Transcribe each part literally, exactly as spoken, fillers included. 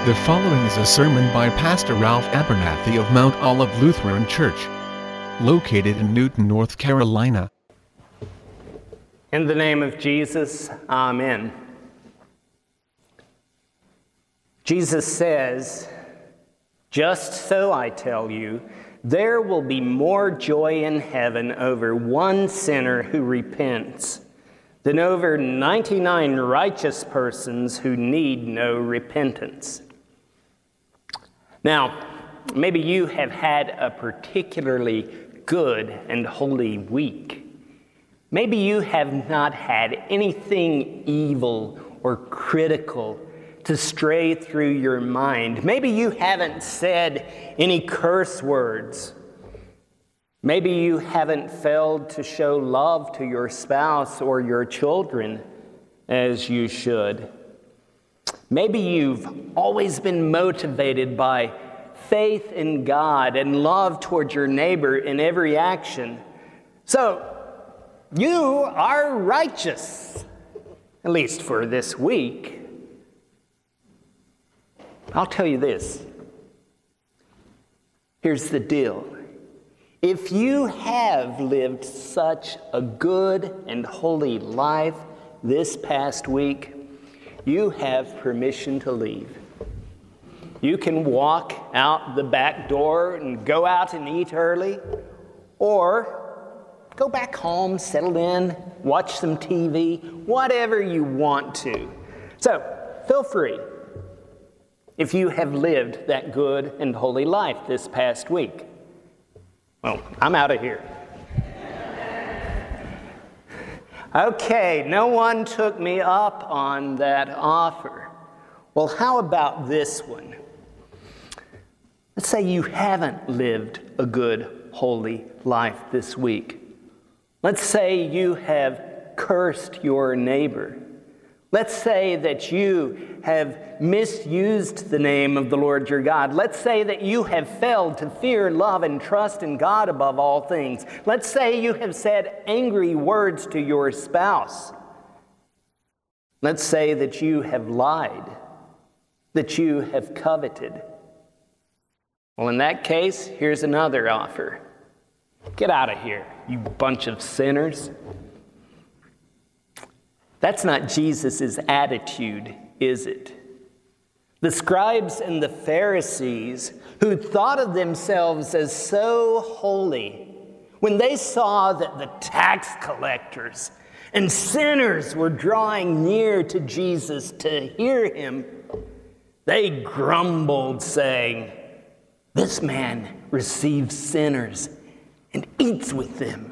The following is a sermon by Pastor Ralph Abernathy of Mount Olive Lutheran Church, located in Newton, North Carolina. In the name of Jesus, amen. Jesus says, "Just so I tell you, there will be more joy in heaven over one sinner who repents than over ninety-nine righteous persons who need no repentance." Now, maybe you have had a particularly good and holy week. Maybe you have not had anything evil or critical to stray through your mind. Maybe you haven't said any curse words. Maybe you haven't failed to show love to your spouse or your children as you should. Maybe you've always been motivated by faith in God and love toward your neighbor in every action. So, you are righteous, at least for this week. I'll tell you this. Here's the deal. If you have lived such a good and holy life this past week, you have permission to leave. You can walk out the back door and go out and eat early, or go back home, settle in, watch some T V, whatever you want to. So, feel free if you have lived that good and holy life this past week. Well, I'm out of here. Okay, no one took me up on that offer. Well, how about this one? Let's say you haven't lived a good, holy life this week. Let's say you have cursed your neighbor. Let's say that you have misused the name of the Lord your God. Let's say that you have failed to fear, love, and trust in God above all things. Let's say you have said angry words to your spouse. Let's say that you have lied, that you have coveted. Well, in that case, here's another offer. Get out of here, you bunch of sinners. That's not Jesus' attitude, is it? The scribes and the Pharisees, who thought of themselves as so holy, when they saw that the tax collectors and sinners were drawing near to Jesus to hear him, they grumbled, saying, "This man receives sinners and eats with them."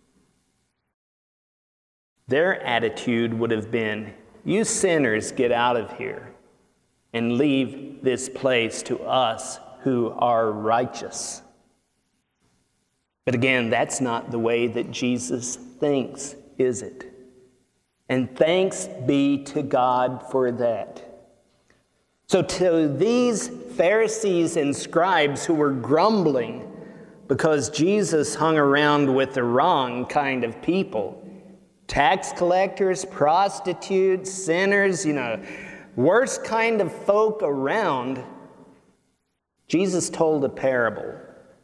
Their attitude would have been, "You sinners, get out of here and leave this place to us who are righteous." But again, that's not the way that Jesus thinks, is it? And thanks be to God for that. So to these Pharisees and scribes who were grumbling because Jesus hung around with the wrong kind of people, tax collectors, prostitutes, sinners, you know, worst kind of folk around, Jesus told a parable.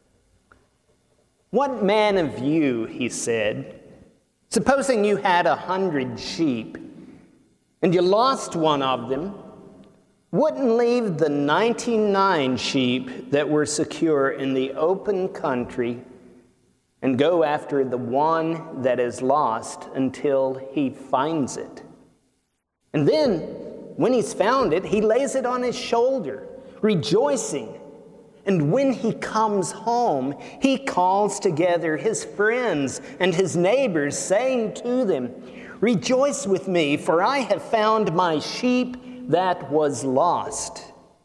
"What man of you," he said, "supposing you had a hundred sheep and you lost one of them, wouldn't leave the ninety-nine sheep that were secure in the open country and go after the one that is lost until he finds it? And then, when he's found it, he lays it on his shoulder, rejoicing. And when he comes home, he calls together his friends and his neighbors, saying to them, 'Rejoice with me, for I have found my sheep that was lost.'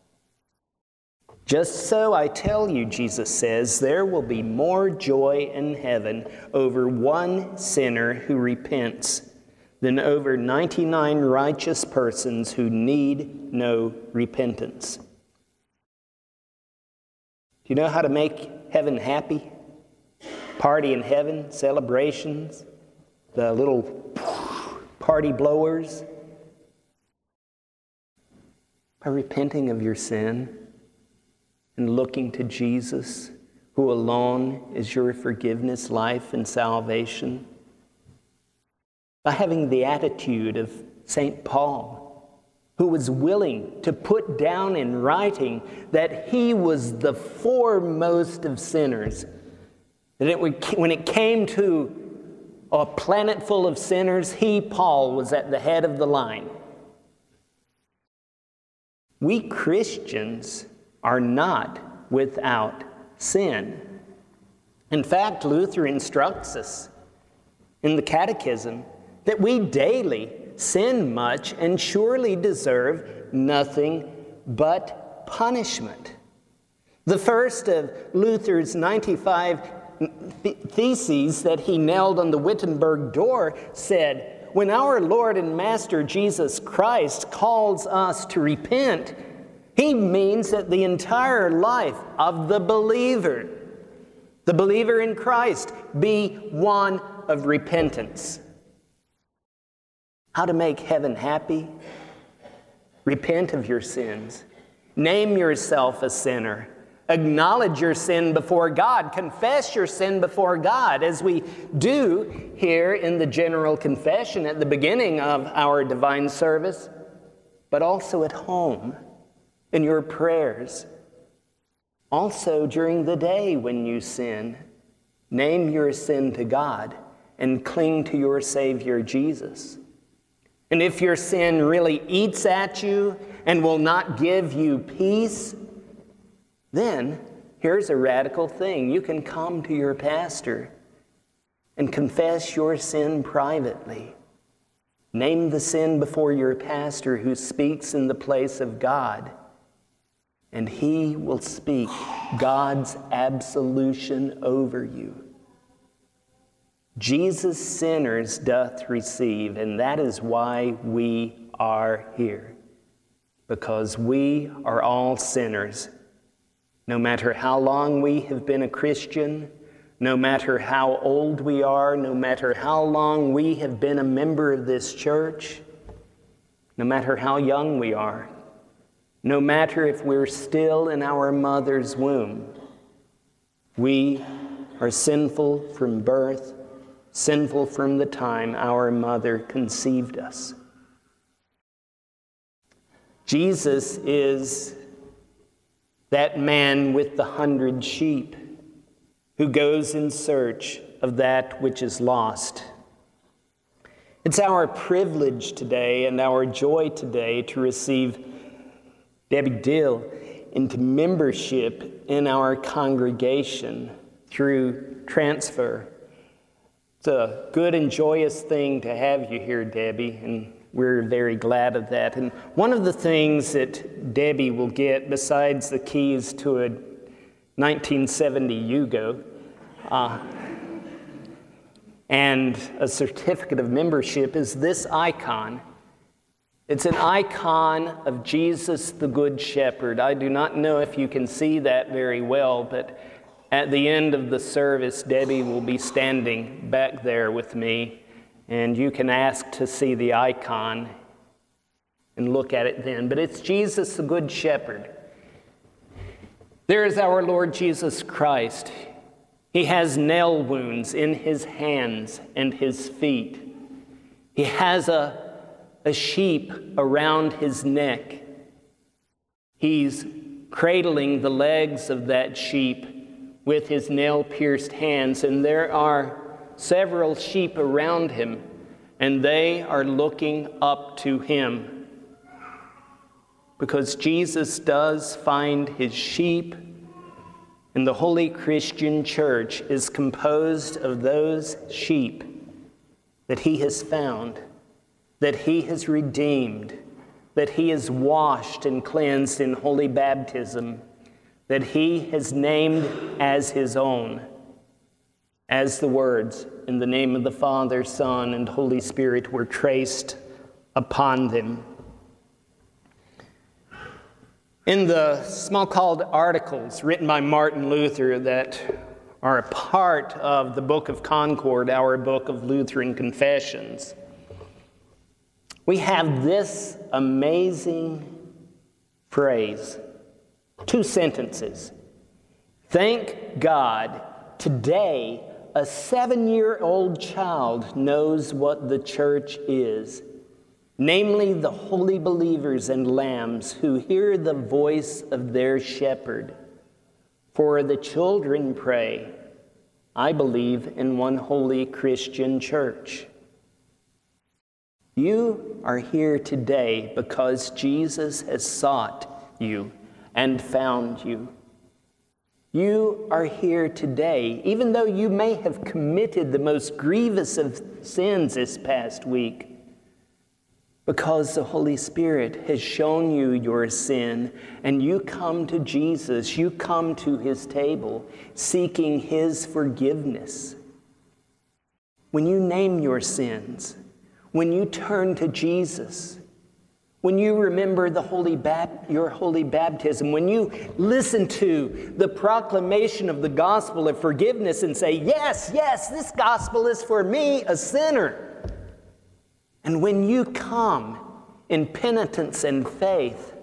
Just so I tell you," Jesus says, "there will be more joy in heaven over one sinner who repents than over ninety-nine righteous persons who need no repentance." Do you know how to make heaven happy? Party in heaven, celebrations, the little party blowers. by repenting of your sin and looking to Jesus, who alone is your forgiveness, life, and salvation. By having the attitude of Saint Paul, who was willing to put down in writing that he was the foremost of sinners, that it would, when it came to a planet full of sinners, he, Paul, was at the head of the line. We Christians are not without sin. In fact, Luther instructs us in the Catechism that we daily sin much and surely deserve nothing but punishment. The first of Luther's ninety-five theses that he nailed on the Wittenberg door said, when our Lord and Master Jesus Christ calls us to repent, he means that the entire life of the believer, the believer in Christ, be one of repentance. How to make heaven happy? Repent of your sins. Name yourself a sinner. Acknowledge your sin before God. Confess your sin before God, as we do here in the general confession at the beginning of our divine service, but also at home in your prayers. Also during the day when you sin, name your sin to God and cling to your Savior Jesus. And if your sin really eats at you and will not give you peace, then here's a radical thing. You can come to your pastor and confess your sin privately. Name the sin before your pastor, who speaks in the place of God, and he will speak God's absolution over you. Jesus sinners doth receive, and that is why we are here, because we are all sinners. No matter how long we have been a Christian, no matter how old we are, no matter how long we have been a member of this church, no matter how young we are, no matter if we're still in our mother's womb, we are sinful from birth, sinful from the time our mother conceived us. Jesus is that man with the hundred sheep who goes in search of that which is lost. It's our privilege today and our joy today to receive Debbie Dill into membership in our congregation through transfer. It's a good and joyous thing to have you here, Debbie, and we're very glad of that. And one of the things that Debbie will get, besides the keys to a nineteen seventy Yugo uh, and a certificate of membership, is this icon. It's an icon of Jesus the Good Shepherd. I do not know if you can see that very well, but at the end of the service, Debbie will be standing back there with me, and you can ask to see the icon and look at it then. But it's Jesus the Good Shepherd. There is our Lord Jesus Christ. He has nail wounds in his hands and his feet. He has a, a sheep around his neck. He's cradling the legs of that sheep with his nail-pierced hands, and there are several sheep around him, and they are looking up to him, because Jesus does find his sheep, and the Holy Christian Church is composed of those sheep that he has found, that he has redeemed, that he has washed and cleansed in holy baptism, that he has named as his own, as the words in the name of the Father, Son, and Holy Spirit were traced upon them. In the Smalcald articles written by Martin Luther that are a part of the Book of Concord, our book of Lutheran confessions, we have this amazing phrase, two sentences. Thank God, today a seven-year-old child knows what the church is, namely the holy believers and lambs who hear the voice of their shepherd. For the children pray, I believe in one holy Christian church. You are here today because Jesus has sought you and found you. You are here today, even though you may have committed the most grievous of sins this past week, because the Holy Spirit has shown you your sin, and you come to Jesus, you come to his table, seeking his forgiveness. When you name your sins, when you turn to Jesus, when you remember the holy bap- your holy baptism, when you listen to the proclamation of the gospel of forgiveness and say, yes, yes, this gospel is for me, a sinner. And when you come in penitence and faith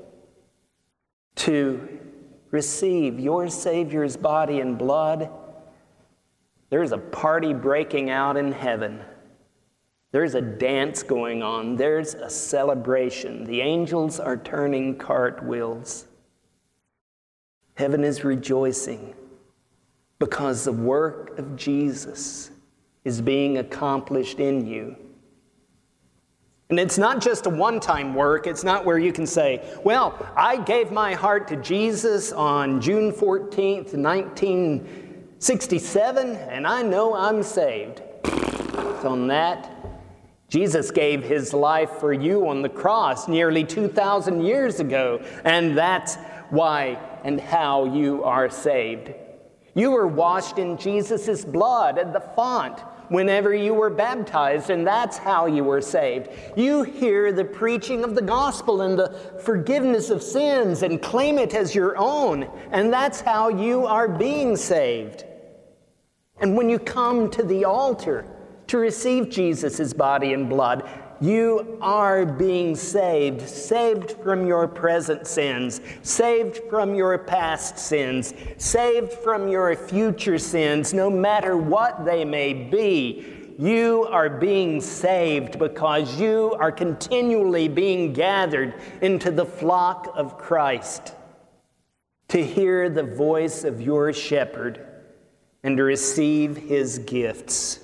to receive your Savior's body and blood, there's a party breaking out in heaven. There's a dance going on. There's a celebration. The angels are turning cartwheels. Heaven is rejoicing because the work of Jesus is being accomplished in you. And it's not just a one-time work. It's not where you can say, well, I gave my heart to Jesus on June fourteenth, nineteen sixty-seven, and I know I'm saved. So on that, Jesus gave his life for you on the cross nearly two thousand years ago, and that's why and how you are saved. You were washed in Jesus' blood at the font whenever you were baptized, and that's how you were saved. You hear the preaching of the gospel and the forgiveness of sins and claim it as your own, and that's how you are being saved. And when you come to the altar to receive Jesus' body and blood, you are being saved, saved from your present sins, saved from your past sins, saved from your future sins, no matter what they may be. You are being saved because you are continually being gathered into the flock of Christ to hear the voice of your shepherd and to receive his gifts.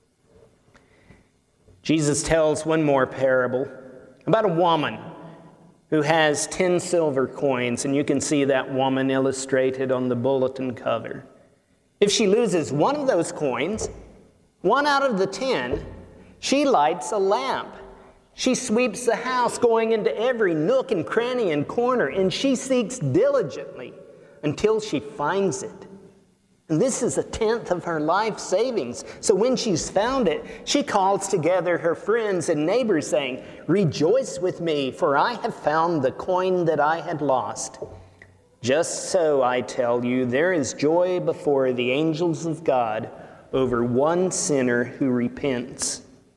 Jesus tells one more parable about a woman who has ten silver coins, and you can see that woman illustrated on the bulletin cover. If she loses one of those coins, one out of the ten, she lights a lamp. She sweeps the house, going into every nook and cranny and corner, and she seeks diligently until she finds it. And this is a tenth of her life savings. So when she's found it, she calls together her friends and neighbors saying, "Rejoice with me, for I have found the coin that I had lost." Just so, I tell you, there is joy before the angels of God over one sinner who repents.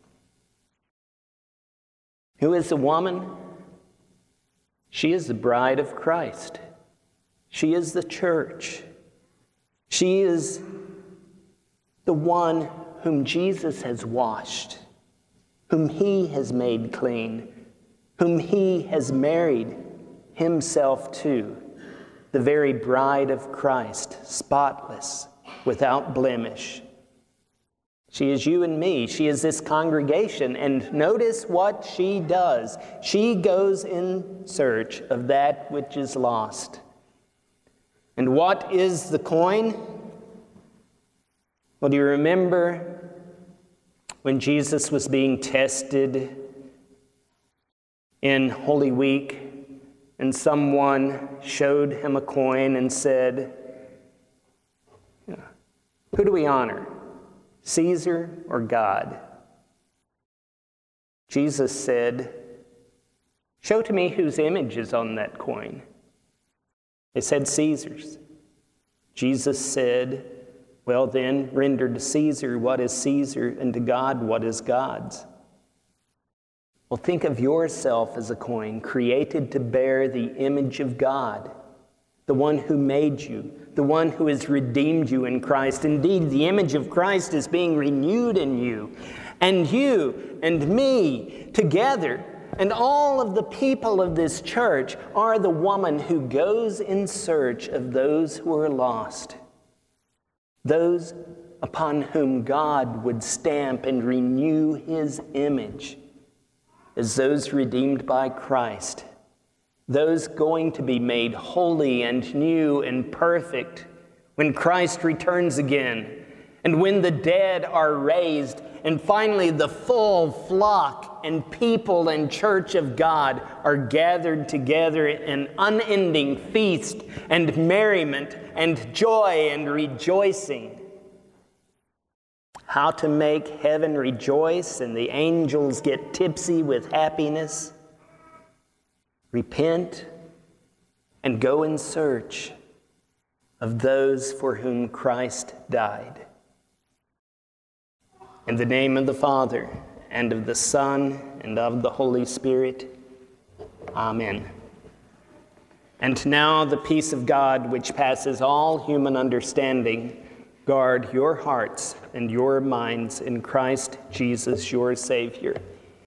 Who is the woman? She is the bride of Christ. She is the church. She is the one whom Jesus has washed, whom he has made clean, whom he has married himself to, the very bride of Christ, spotless, without blemish. She is you and me. She is this congregation. And notice what she does. She goes in search of that which is lost. And what is the coin? Well, do you remember when Jesus was being tested in Holy Week and someone showed him a coin and said, "Who do we honor, Caesar or God?" Jesus said, "Show to me whose image is on that coin." They said, "Caesar's." Jesus said, "Well then, render to Caesar what is Caesar, and to God what is God's." Well, think of yourself as a coin created to bear the image of God, the one who made you, the one who has redeemed you in Christ. Indeed, the image of Christ is being renewed in you, and you and me together, and all of the people of this church are the woman who goes in search of those who are lost, those upon whom God would stamp and renew his image as those redeemed by Christ, those going to be made holy and new and perfect when Christ returns again, and when the dead are raised, and finally the full flock and people and church of God are gathered together in unending feast and merriment and joy and rejoicing. How to make heaven rejoice and the angels get tipsy with happiness? Repent and go in search of those for whom Christ died. In the name of the Father, and of the Son, and of the Holy Spirit. Amen. And now the peace of God, which passes all human understanding, guard your hearts and your minds in Christ Jesus, your Savior.